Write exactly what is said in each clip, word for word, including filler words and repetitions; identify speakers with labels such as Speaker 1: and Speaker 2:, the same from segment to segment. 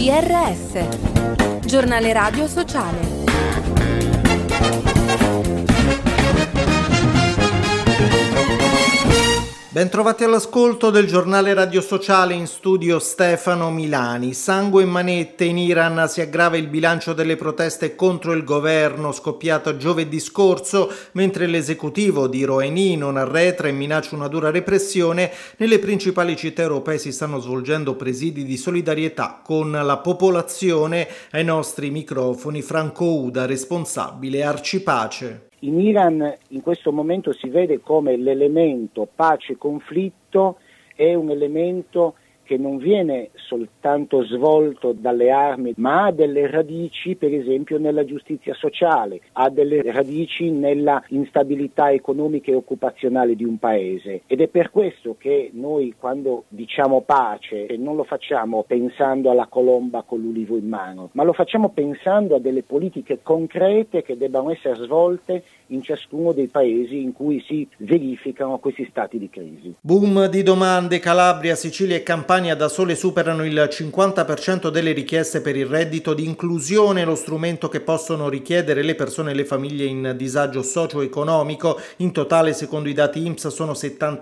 Speaker 1: G R S, giornale radio sociale.
Speaker 2: Bentrovati all'ascolto del giornale radio sociale, in studio Stefano Milani. Sangue e manette, in Iran si aggrava il bilancio delle proteste contro il governo scoppiato giovedì scorso, mentre l'esecutivo di Rouhani non arretra e minaccia una dura repressione. Nelle principali città europee si stanno svolgendo presidi di solidarietà con la popolazione. Ai nostri microfoni Franco Uda, responsabile Arcipace.
Speaker 3: In Iran in questo momento si vede come l'elemento pace-conflitto è un elemento che non viene soltanto svolto dalle armi, ma ha delle radici, per esempio, nella giustizia sociale, ha delle radici nella instabilità economica e occupazionale di un paese. Ed è per questo che noi, quando diciamo pace, non lo facciamo pensando alla colomba con l'ulivo in mano, ma lo facciamo pensando a delle politiche concrete che debbano essere svolte in ciascuno dei paesi in cui si verificano questi stati di crisi.
Speaker 2: Boom di domande. Calabria, Sicilia e Campania da sole superano il cinquanta per cento delle richieste per il reddito di inclusione, lo strumento che possono richiedere le persone e le famiglie in disagio socio-economico. In totale, secondo i dati I N P S, sono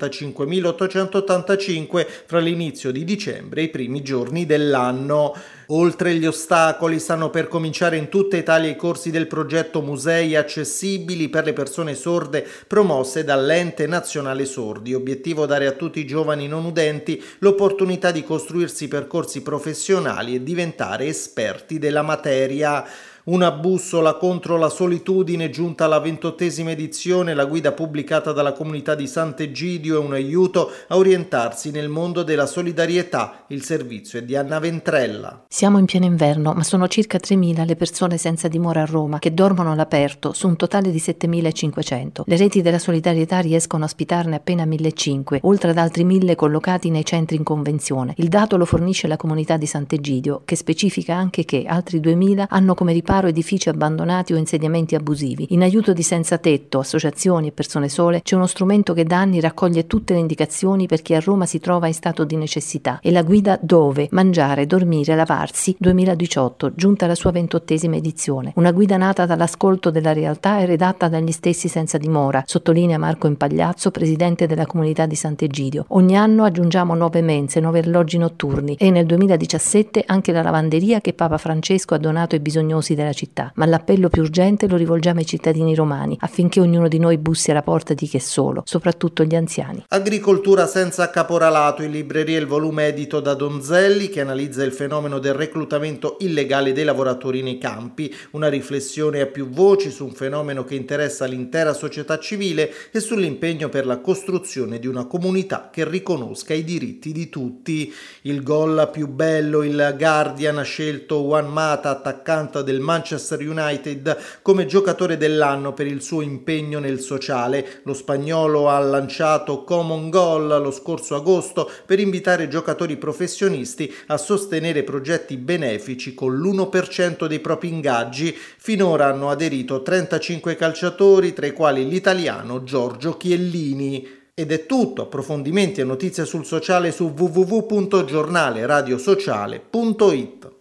Speaker 2: settantacinquemiloottocentottantacinque fra l'inizio di dicembre e i primi giorni dell'anno. Oltre gli ostacoli, stanno per cominciare in tutta Italia i corsi del progetto Musei accessibili per le persone sorde promosse dall'Ente Nazionale Sordi. Obiettivo: dare a tutti i giovani non udenti l'opportunità di costruirsi percorsi professionali e diventare esperti della materia. Una bussola contro la solitudine, giunta alla ventottesima edizione, la guida pubblicata dalla comunità di Sant'Egidio è un aiuto a orientarsi nel mondo della solidarietà. Il servizio è di Anna Ventrella.
Speaker 4: Siamo in pieno inverno, ma sono circa tremila le persone senza dimora a Roma che dormono all'aperto su un totale di settemilacinquecento. Le reti della solidarietà riescono a ospitarne appena millecinquecento, oltre ad altri mille collocati nei centri in convenzione. Il dato lo fornisce la comunità di Sant'Egidio, che specifica anche che altri duemila hanno come riparo edifici abbandonati o insediamenti abusivi. In aiuto di senza tetto, associazioni e persone sole c'è uno strumento che da anni raccoglie tutte le indicazioni per chi a Roma si trova in stato di necessità. È la guida Dove mangiare, dormire, lavarsi duemiladiciotto, giunta alla sua ventottesima edizione. Una guida nata dall'ascolto della realtà e redatta dagli stessi senza dimora, sottolinea Marco Impagliazzo, presidente della comunità di Sant'Egidio. Ogni anno aggiungiamo nuove mense, nuovi alloggi notturni e nel duemiladiciassette anche la lavanderia che Papa Francesco ha donato ai bisognosi della città, ma l'appello più urgente lo rivolgiamo ai cittadini romani affinché ognuno di noi bussi alla porta di chi è solo, soprattutto gli anziani.
Speaker 2: Agricoltura senza caporalato, in libreria il volume edito da Donzelli che analizza il fenomeno del reclutamento illegale dei lavoratori nei campi, una riflessione a più voci su un fenomeno che interessa l'intera società civile e sull'impegno per la costruzione di una comunità che riconosca i diritti di tutti. Il gol più bello, il Guardian ha scelto Juan Mata, attaccante del Manchester United, come giocatore dell'anno per il suo impegno nel sociale. Lo spagnolo ha lanciato Common Goal lo scorso agosto per invitare giocatori professionisti a sostenere progetti benefici con l'uno per cento dei propri ingaggi. Finora hanno aderito trentacinque calciatori, tra i quali l'italiano Giorgio Chiellini. Ed è tutto. Approfondimenti e notizie sul sociale su w w w punto giornale radio sociale punto i t.